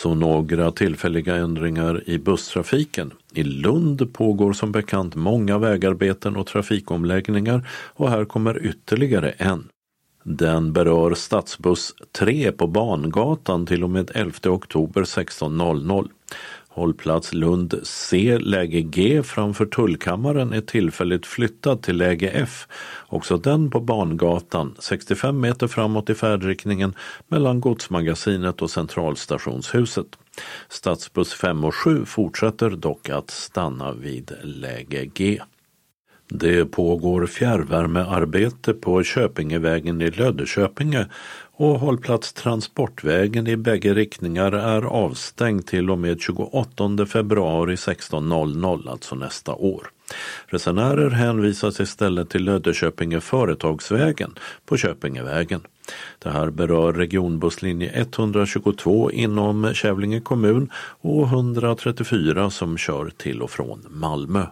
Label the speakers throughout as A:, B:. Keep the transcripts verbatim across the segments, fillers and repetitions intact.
A: Så några tillfälliga ändringar i busstrafiken. I Lund pågår som bekant många vägarbeten och trafikomläggningar och här kommer ytterligare en. Den berör stadsbuss tre på Bangatan till och med elfte oktober sexton noll noll. Hållplats Lund C läge G framför tullkammaren är tillfälligt flyttad till läge F. Också den på Bangatan, sextiofem meter framåt i färdriktningen mellan Godsmagasinet och Centralstationshuset. Stadsbuss fem och sju fortsätter dock att stanna vid läge G. Det pågår fjärrvärmearbete på Köpingevägen i Löddeköpinge och hållplats Transportvägen i bägge riktningar är avstängd till och med tjugoåttonde februari sexton noll noll, alltså nästa år. Resenärer hänvisas istället till Löddeköpinge Företagsvägen på Köpingevägen. Det här berör regionbusslinje etthundratjugotvå inom Kävlinge kommun och etthundratrettiofyra som kör till och från Malmö.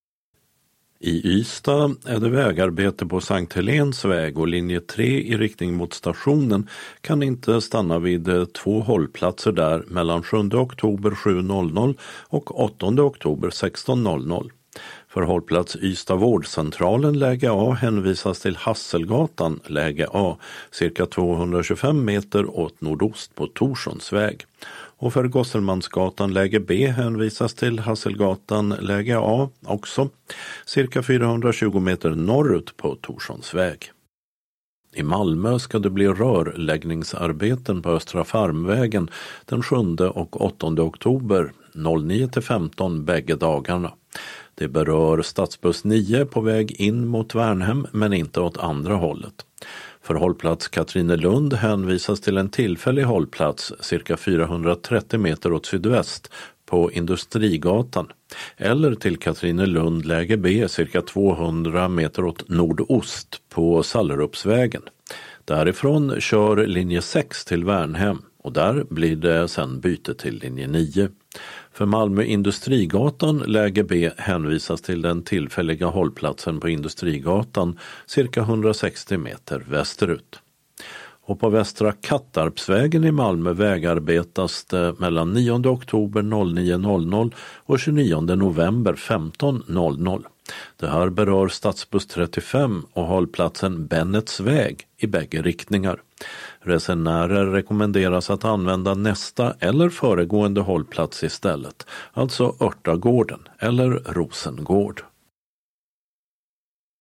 A: I Ystad är det vägarbete på Sankt Helens väg och linje tre i riktning mot stationen kan inte stanna vid två hållplatser där mellan sjunde oktober sju noll noll och åttonde oktober sexton noll noll. För hållplats Ystad vårdcentralen läge A hänvisas till Hasselgatan läge A cirka tvåhundratjugofem meter åt nordost på Torssonsväg. Och för Gosselmansgatan läge B hänvisas till Hasselgatan läge A också cirka fyrahundratjugo meter norrut på Torssonsväg. I Malmö ska det bli rörläggningsarbeten på Östra Farmvägen den sjunde och åttonde oktober nio till femton bägge dagarna. Det berör stadsbuss nio på väg in mot Värnhem men inte åt andra hållet. För hållplats Katrinelund hänvisas till en tillfällig hållplats cirka fyrahundratrettio meter åt sydväst på Industrigatan eller till Katrinelund läge B cirka tvåhundra meter åt nordost på Sallerupsvägen. Därifrån kör linje sex till Värnhem och där blir det sedan byte till linje nio. För Malmö Industrigatan läge B hänvisas till den tillfälliga hållplatsen på Industrigatan cirka hundrasextio meter västerut. Och på Västra Kattarpsvägen i Malmö vägarbetas det mellan nionde oktober nio noll noll och tjugonionde november femton noll noll. Det här berör stadsbuss trettiofem och hållplatsen Bennets väg i bägge riktningar. Resenärer rekommenderas att använda nästa eller föregående hållplats istället, alltså Örtagården eller Rosengård.